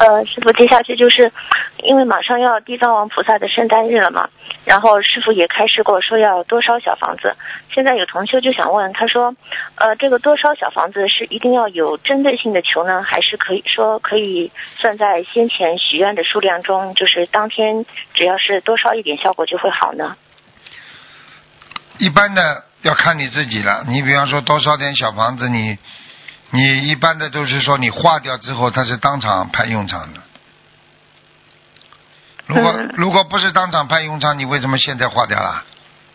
师傅，接下去就是因为马上要地藏王菩萨的圣诞日了嘛，然后师傅也开示过说要多烧小房子。现在有同修就想问，他说，这个多烧小房子是一定要有针对性的求呢，还是可以算在先前许愿的数量中，就是当天只要是多烧一点效果就会好呢？ 一般的要看你自己了。你比方说多烧点小房子，你一般的都是说你化掉之后，它是当场派用场的。如果不是当场派用场，你为什么现在化掉了？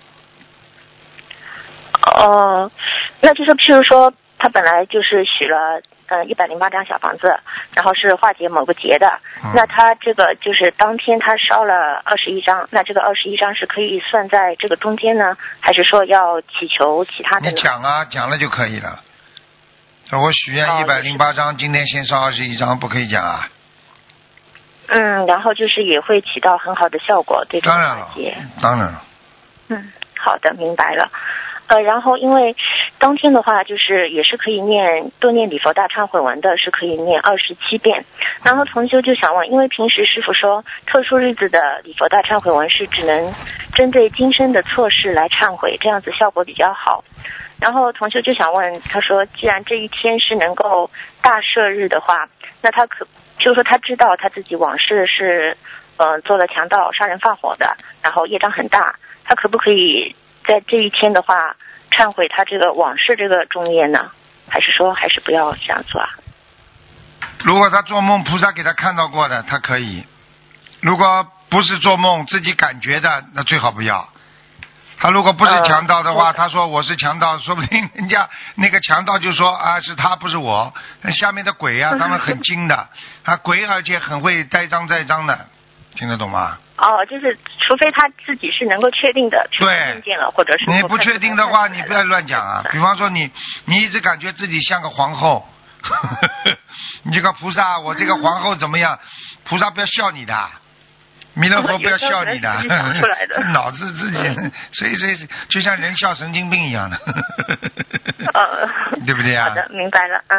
那就是譬如说他本来就是许了108张小房子，然后是化解某个劫的，那他这个就是当天他烧了21张，那这个21张是可以算在这个中间呢，还是说要祈求其他的呢？ 你讲啊，讲了就可以了。我许愿108张，今天先烧21张，不可以讲啊？ 然后就是也会起到很好的效果，对这个化解。 当然了。 好的，明白了。然后因为当天的话，就是也是可以多念礼佛大忏悔文的，是可以念27遍。然后同修就想问，因为平时师父说特殊日子的礼佛大忏悔文是只能针对今生的错事来忏悔，这样子效果比较好。然后同修就想问，他说既然这一天是能够大赦日的话，那他就是说他知道他自己往事是做了强盗、杀人放火的，然后业障很大，他可不可以在这一天的话忏悔他这个往事这个重业呢？还是说还是不要这样做啊？ 如果他做梦菩萨给他看到过的，他可以；如果不是做梦自己感觉的，那最好不要。他如果不是强盗的话，他说我是强盗，说不定人家那个强盗就说啊是他不是我。那下面的鬼啊，他们很精的，鬼而且很会栽赃的，听得懂吗？ 就是除非他自己是能够确定的， 对， 见了或者是你不确定的话，你不要乱讲啊。比方说你一直感觉自己像个皇后，你这个菩萨，我这个皇后怎么样？菩萨不要笑你的。弥勒佛不要笑你的，脑子自己，所以就像人笑神经病一样的，对不对啊？ 好的，明白了。